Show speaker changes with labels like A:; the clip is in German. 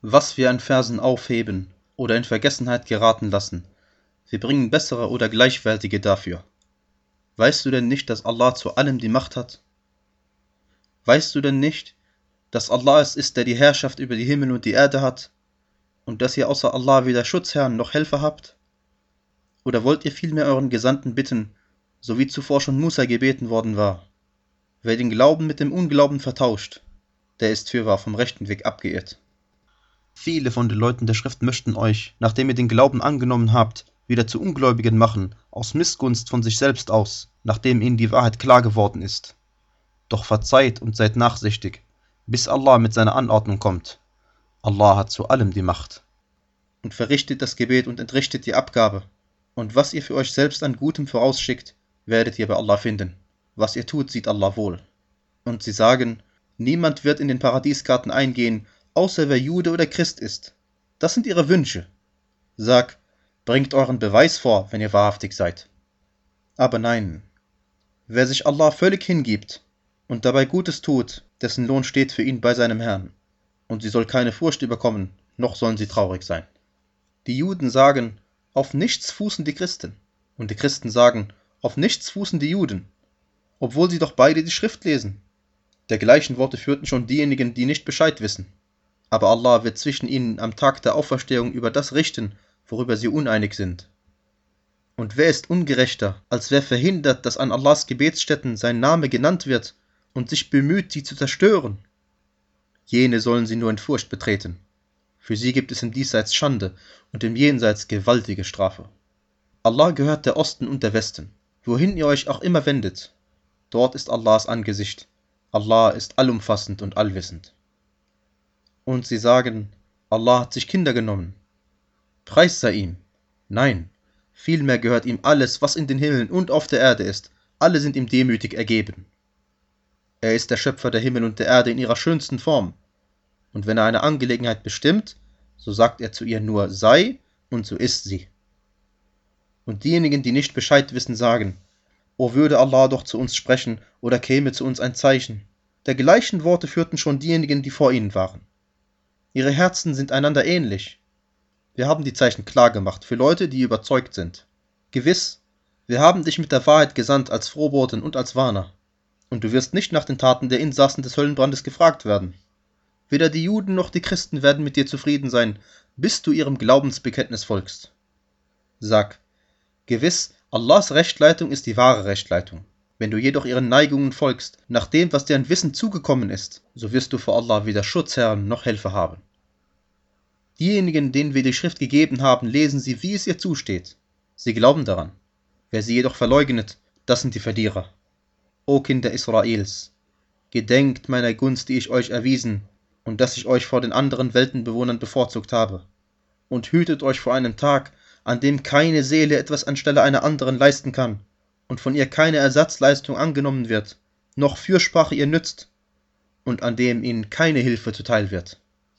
A: Was wir an Versen aufheben oder in Vergessenheit geraten lassen, wir bringen bessere oder gleichwertige dafür. Weißt du denn nicht, dass Allah zu allem die Macht hat? Weißt du denn nicht, dass Allah es ist, der die Herrschaft über die Himmel und die Erde hat, und dass ihr außer Allah weder Schutzherrn noch Helfer habt? Oder wollt ihr vielmehr euren Gesandten bitten, so wie zuvor schon Musa gebeten worden war? Wer den Glauben mit dem Unglauben vertauscht, der ist fürwahr vom rechten Weg abgeirrt. Viele von den Leuten der Schrift möchten euch, nachdem ihr den Glauben angenommen habt, wieder zu Ungläubigen machen, aus Missgunst von sich selbst aus, nachdem ihnen die Wahrheit klar geworden ist. Doch verzeiht und seid nachsichtig, bis Allah mit seiner Anordnung kommt. Allah hat zu allem die Macht. Und verrichtet das Gebet und entrichtet die Abgabe. Und was ihr für euch selbst an Gutem vorausschickt, werdet ihr bei Allah finden. Was ihr tut, sieht Allah wohl. Und sie sagen, niemand wird in den Paradiesgarten eingehen, außer wer Jude oder Christ ist. Das sind ihre Wünsche. Sag, bringt euren Beweis vor, wenn ihr wahrhaftig seid. Aber nein, wer sich Allah völlig hingibt und dabei Gutes tut, dessen Lohn steht für ihn bei seinem Herrn. Und sie soll keine Furcht überkommen, noch sollen sie traurig sein. Die Juden sagen, auf nichts fußen die Christen. Und die Christen sagen, auf nichts fußen die Juden, obwohl sie doch beide die Schrift lesen. Dergleichen Worte führten schon diejenigen, die nicht Bescheid wissen. Aber Allah wird zwischen ihnen am Tag der Auferstehung über das richten, worüber sie uneinig sind. Und wer ist ungerechter, als wer verhindert, dass an Allahs Gebetsstätten sein Name genannt wird und sich bemüht, sie zu zerstören? Jene sollen sie nur in Furcht betreten. Für sie gibt es im Diesseits Schande und im Jenseits gewaltige Strafe. Allah gehört der Osten und der Westen, wohin ihr euch auch immer wendet. Dort ist Allahs Angesicht. Allah ist allumfassend und allwissend. Und sie sagen, Allah hat sich Kinder genommen. Preis sei ihm. Nein, vielmehr gehört ihm alles, was in den Himmeln und auf der Erde ist. Alle sind ihm demütig ergeben. Er ist der Schöpfer der Himmel und der Erde in ihrer schönsten Form. Und wenn er eine Angelegenheit bestimmt, so sagt er zu ihr nur sei, und so ist sie. Und diejenigen, die nicht Bescheid wissen, sagen, o würde Allah doch zu uns sprechen, oder käme zu uns ein Zeichen. Dergleichen Worte führten schon diejenigen, die vor ihnen waren. Ihre Herzen sind einander ähnlich. Wir haben die Zeichen klar gemacht für Leute, die überzeugt sind. Gewiss, wir haben dich mit der Wahrheit gesandt als Frohboten und als Warner. Und du wirst nicht nach den Taten der Insassen des Höllenbrandes gefragt werden. Weder die Juden noch die Christen werden mit dir zufrieden sein, bis du ihrem Glaubensbekenntnis folgst. Sag, gewiss, Allahs Rechtleitung ist die wahre Rechtleitung. Wenn du jedoch ihren Neigungen folgst, nach dem, was dir an Wissen zugekommen ist, so wirst du vor Allah weder Schutzherrn noch Helfer haben. Diejenigen, denen wir die Schrift gegeben haben, lesen sie, wie es ihr zusteht. Sie glauben daran. Wer sie jedoch verleugnet, das sind die Verlierer. O Kinder Israels, gedenkt meiner Gunst, die ich euch erwiesen, und dass ich euch vor den anderen Weltenbewohnern bevorzugt habe. Und hütet euch vor einem Tag, an dem keine Seele etwas anstelle einer anderen leisten kann, und von ihr keine Ersatzleistung angenommen wird, noch Fürsprache ihr nützt, und an dem ihnen keine Hilfe zuteil wird.